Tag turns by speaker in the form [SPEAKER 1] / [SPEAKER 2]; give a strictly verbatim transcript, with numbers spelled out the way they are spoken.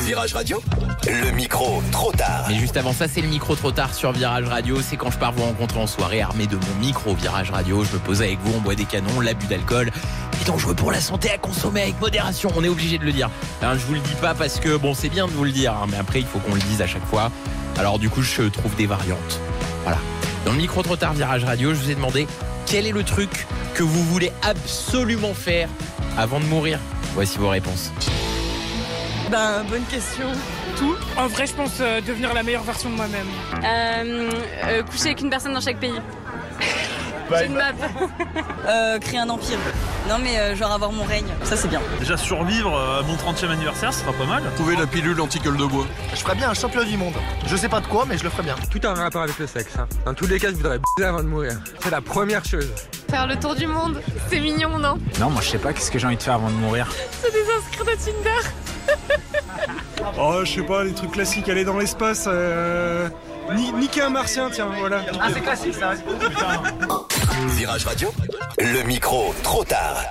[SPEAKER 1] Virage Radio, le micro trop tard.
[SPEAKER 2] Mais juste avant ça, c'est le micro trop tard sur Virage Radio. C'est quand je pars vous rencontrer en soirée armé de mon micro Virage Radio. Je me pose avec vous, on boit des canons, l'abus d'alcool est dangereux pour la santé, à consommer avec modération. On est obligé de le dire. Hein, je vous le dis pas parce que bon, c'est bien de vous le dire, hein, mais après il faut qu'on le dise à chaque fois. Alors du coup, je trouve des variantes. Voilà. Dans le micro trop tard Virage Radio, je vous ai demandé quel est le truc que vous voulez absolument faire avant de mourir. Voici vos réponses.
[SPEAKER 3] Ben, bonne question.
[SPEAKER 4] Tout. En vrai, je pense euh, devenir la meilleure version de moi-même.
[SPEAKER 5] Euh, euh, coucher avec une personne dans chaque pays. J'ai une map.
[SPEAKER 3] Euh, créer un empire. Non mais euh, genre avoir mon règne, ça c'est bien.
[SPEAKER 6] Déjà survivre à mon trentième anniversaire, ce sera pas mal.
[SPEAKER 7] Trouver la pilule anti-gueule de bois.
[SPEAKER 8] Je ferais bien un champion du monde. Je sais pas de quoi, mais je le ferais bien.
[SPEAKER 9] Tout a un rapport avec le sexe. Hein. Dans tous les cas, je voudrais baiser avant de mourir. C'est la première chose.
[SPEAKER 5] Faire le tour du monde, c'est mignon, non?
[SPEAKER 10] Non, moi je sais pas, qu'est-ce que j'ai envie de faire avant de mourir?
[SPEAKER 5] Se désinscrire de Tinder.
[SPEAKER 11] Oh, je sais pas, les trucs classiques, aller dans l'espace, euh... Ni- niquer un martien, tiens, voilà.
[SPEAKER 1] Ah, c'est classique ça. Virage Radio, le micro trop tard.